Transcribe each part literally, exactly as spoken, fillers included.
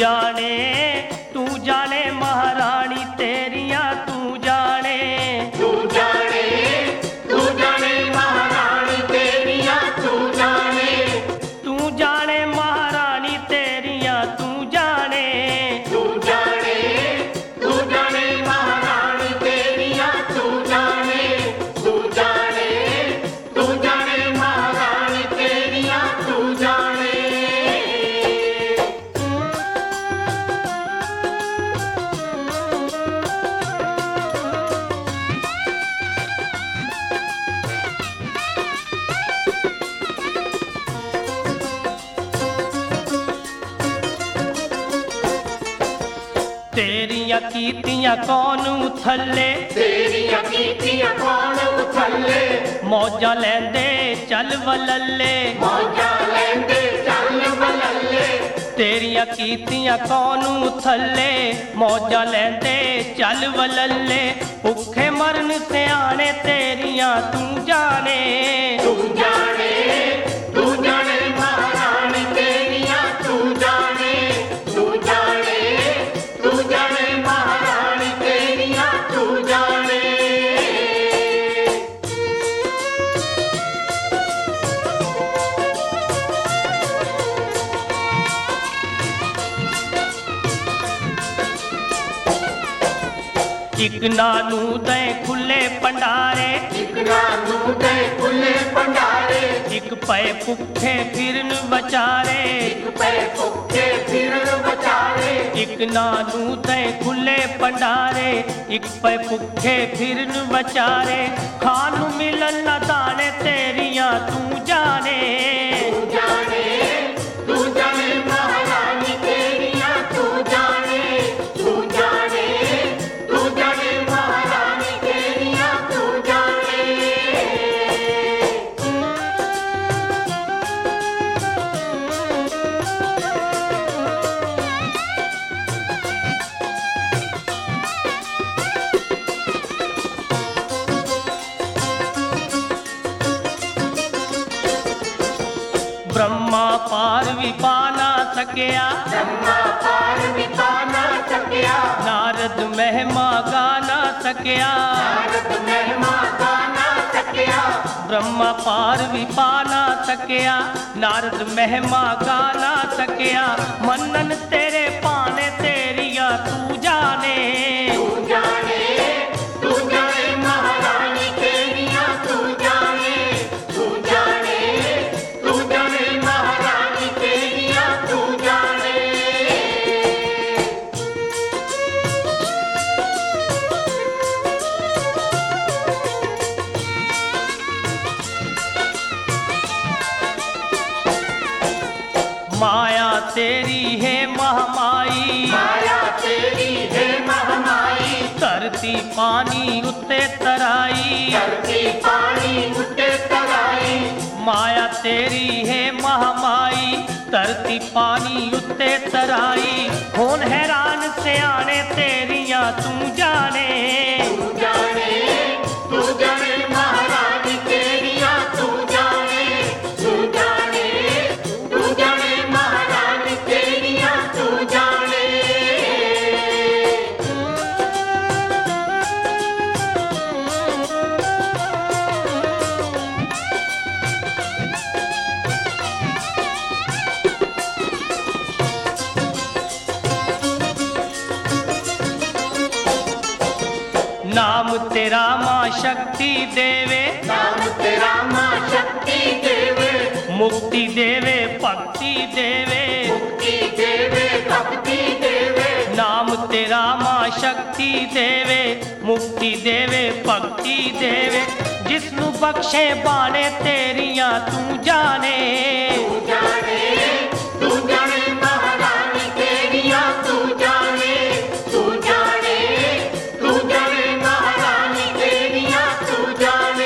जाने तू जाने महारानी तेरियां तू जाने तू जाने तू जाने महारानी तेरियां तू जाने तू जाने महारानी तेरियां तू जाने तू जाने तू जाने महारानी तेरियां तू जाने तू जाने तू जाने महारानी तेरियां तू जाने। तेरियां कीतियां कौन उथले तेरियां कीतियां कौन उथले मौजा लैंदे चल वलल्ले मौजा लैंदे चल वलल्ले तेरियां कीतियां कौन उथले मौजा लैंदे चल वलल्ले भुखे मरन सियाने तेरियां तू जाने तू जाने तू जाने महारानी तेरियां तू जाने तू जाने तू जाने महारानी तेरियां तू जाने। इक नानू दे खुले भंडारे इक नानू दे खुले भंडारे इक पे भुखे फिरन बचारे इक पे भुखे फिरन बचारे इक नानू दे खुले भंडारे इक पे भुखे फिरन बचारे खान नू मिलन ना दाने तेरियां तू जाने तू जाने तू जाने महारानी तेरियां तू जाने तू जाने तू जाने महारानी तेरियां तू जाने। ब्रह्मा पार भी पा ना सकिया ब्रह्मा पार भी पा ना सकिया नारद महिमा गा ना सकिया नारद महिमा गा ना सकिया ब्रह्मा पार भी पा ना सकिया नारद महिमा गा ना सकिया मनन तेरे पाने तेरियां तू जाने तू जाने तू जाने महारानी तेरियां तू जाने तू जाने तू जाने महारानी तेरियां तू जाने। माया तेरी है महामाई माया तेरी है महामाई धरती पानी उत्ते तराई धरती पानी उठे तराई माया तेरी है महामाई धरती पानी उत्ते तराई होन हैरान सियाने तेरियां तू जाने तू जाने तू जाने महारानी तेरियां तू जाने तू जाने तू जाने महारानी तेरियां तू जाने। नाम तेरा माँ शक्ति देवे नाम तेरा माँ शक्ति देवे मुक्ति देवे भक्ति देवे मुक्ति देवे भक्ति देवे नाम तेरा माँ शक्ति देवे मुक्ति देवे भक्ति देवे जिसनु बख्शे बाणे तेरियां तू जाने तू जाने तू जाने महारानी तेरियां तू जाने तू जाने तू जाने महारानी तेरियां तू जाने।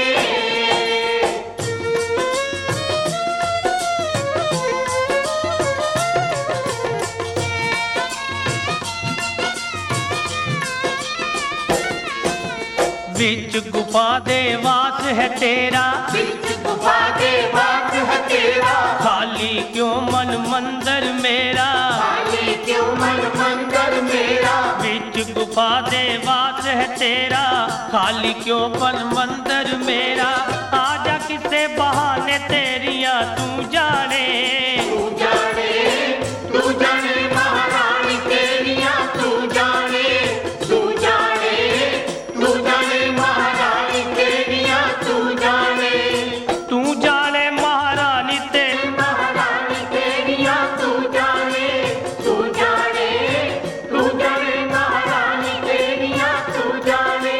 विच गुफा दे वास है तेरा विच गुफा दे वास है तेरा खाली क्यों मन मंदिर मेरा खाली क्यों मन मंदिर मेरा, बीच गुफा दे वास है तेरा, खाली क्यों पल मंदिर मेरा। आजा किसे बहाने तेरिया तू जाने, तू जाने तू जाने महारानी तेरिया, तू जाने तू जाने तू जाने महारानी तेरिया, तू जाने तू जाने महारानी तेरी महारानी तेरिया, तू जाने तू जाने तू जाने महारानी तेरिया, तू जाने।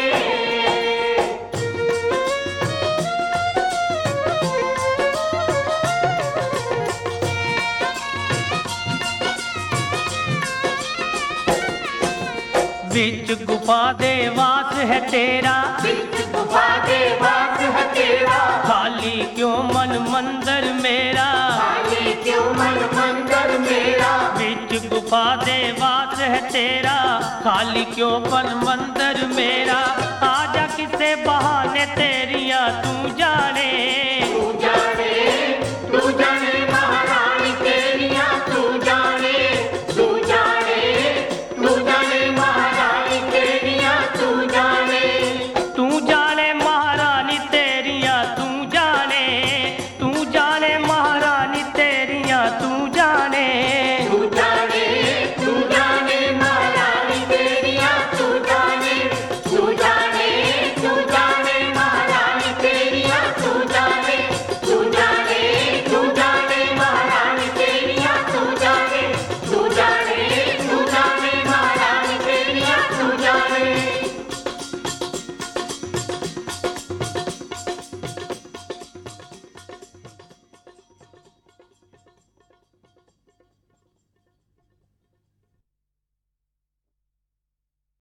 बीच गुफा दे वास है तेरा, बीच गुफा दे वास है तेरा, खाली क्यों मन मंदिर मेरा। खाली क्यों मन मंदिर मेरा, बीच गुफा दे वास है तेरा, खाली क्यों पल मंदिर मेरा। आजा किसे बहाने तेरिया तू जाने,